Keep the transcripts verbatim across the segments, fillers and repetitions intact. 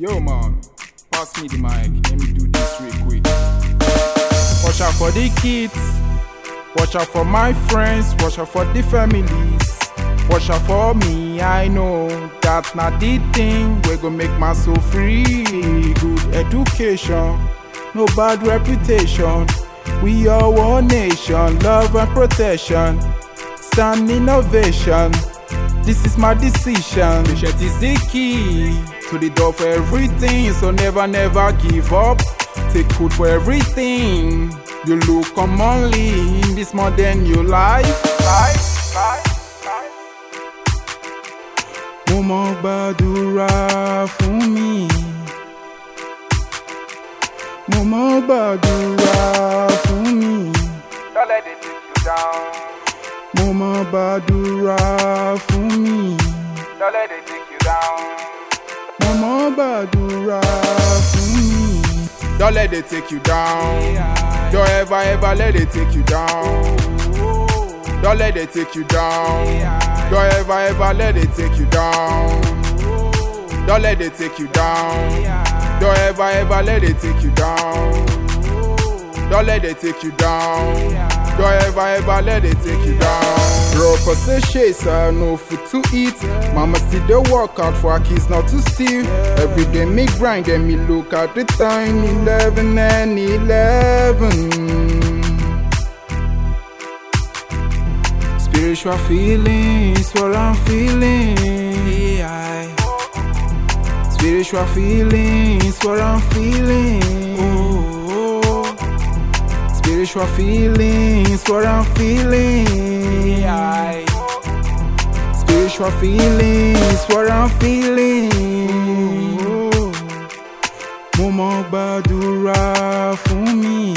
Yo man, pass me the mic, let me do this real quick. Watch out for the kids, watch out for my friends, watch out for the families. Watch out for me, I know that's not the thing. We gon' make my soul free. Good education, no bad reputation. We are one nation, love and protection. Stand innovation, this is my decision. Patience is the key to the door for everything. So never, never give up. Take food for everything. You look commonly in this modern new life. Life, life. Mo mọ gbàdúrà fún mi. Mo mọ gbàdúrà fún mi. Don't let it take you down. Mo mọ gbàdúrà fún mi. Don't let it take you down. Mo mọ gbàdúrà fún mi. Don't let it take you down. Don't ever ever let it take you down. Don't let it take you down. Don't ever ever let it take you down. Don't let it take you down. Don't ever ever let it take you down. Don't let it take you down. Don't ever ever let it take you down. Bro, cause a chaser, no food to eat. Mama still dey work out for her kids not to steal. Every day me grind and me look at the time, eleven and eleven. Spiritual feelings, what I'm feeling. Yeah. Spiritual feelings, what I'm feeling. Oh. Spiritual feelings, what I'm feeling. Yeah. Spiritual feelings, what I'm feeling. Oh. Mo mọ gbàdúrà fún mi.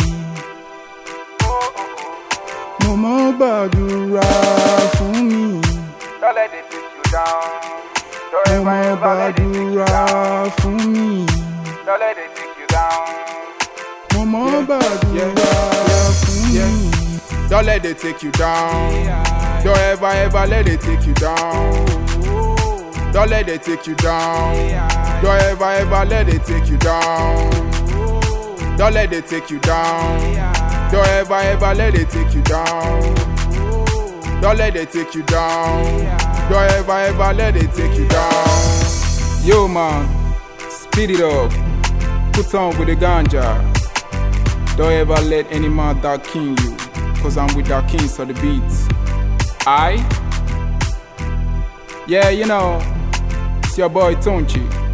Mo mọ gbàdúrà fún mi. Don't let it take you down. Don't Mo ever mọ ever let it take you gbàdúrà down. fún mi. Don't let it take you down. Mo mọ gbàdúrà fún mi. Don't let it take you down. Don't ever ever let it take you down. Don't let it take you down. Don't ever ever let it take you down. Don't let it take you down. Don't ever ever let it take you down. Don't let it take you down. Don't ever ever let it take you down. Yo man, speed it up. Put on with the ganja. Don't ever let any man that king you. Cause I'm with the kings of the beats. I? Yeah, you know, it's your boy Tonchi.